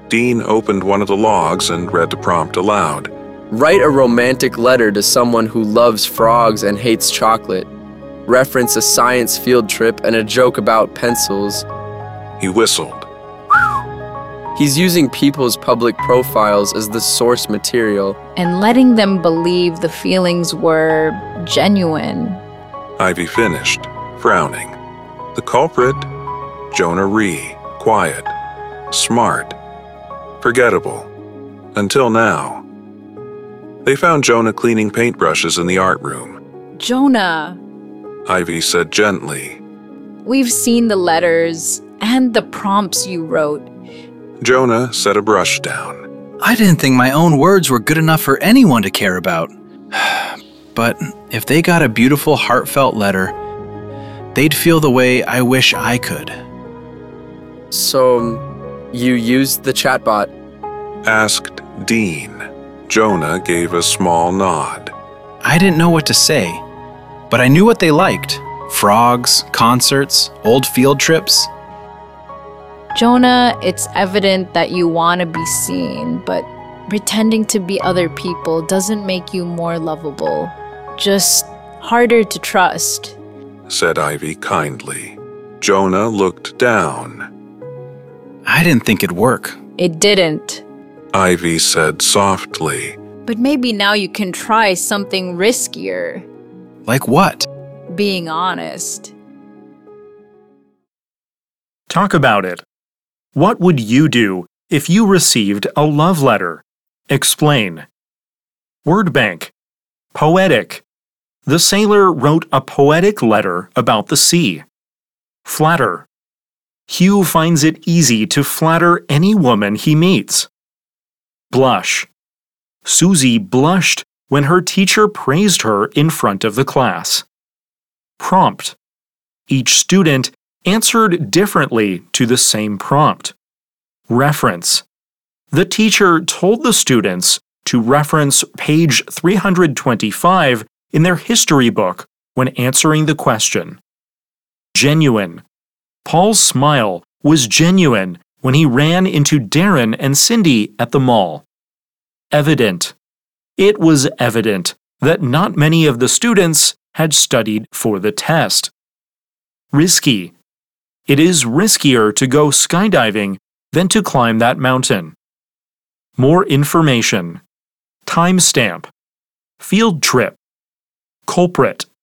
Dean opened one of the logs and read the prompt aloud. Write a romantic letter to someone who loves frogs and hates chocolate. Reference a science field trip and a joke about pencils. He whistled. He's using people's public profiles as the source material. And letting them believe the feelings were genuine. Ivy finished, frowning. The culprit? Jonah Rhee, quiet, smart, forgettable, until now. They found Jonah cleaning paintbrushes in the art room. Jonah, Ivy said gently. we've seen the letters and the prompts you wrote. Jonah set a brush down. I didn't think my own words were good enough for anyone to care about. But if they got a beautiful, heartfelt letter, they'd feel the way I wish I could. So, you used the chatbot? Asked Dean. Jonah gave a small nod. I didn't know what to say, but I knew what they liked. Frogs, concerts, old field trips. Jonah, it's evident that you want to be seen, but pretending to be other people doesn't make you more lovable. Just harder to trust. Said Ivy kindly. Jonah looked down. I didn't think it'd work. It didn't. Ivy said softly. But maybe now you can try something riskier. Like what? Being honest. Talk about it. What would you do if you received a love letter? Explain. Word bank. Poetic. The sailor wrote a poetic letter about the sea. Flatter. Hugh finds it easy to flatter any woman he meets. Blush. Susie blushed when her teacher praised her in front of the class. Prompt. Each student answered differently to the same prompt. Reference. The teacher told the students to reference page 325 in their history book when answering the question. Genuine. Paul's smile was genuine when he ran into Darren and Cindy at the mall. Evident. It was evident that not many of the students had studied for the test. Risky. It is riskier to go skydiving than to climb that mountain. More information. Timestamp. Field trip. Culprit.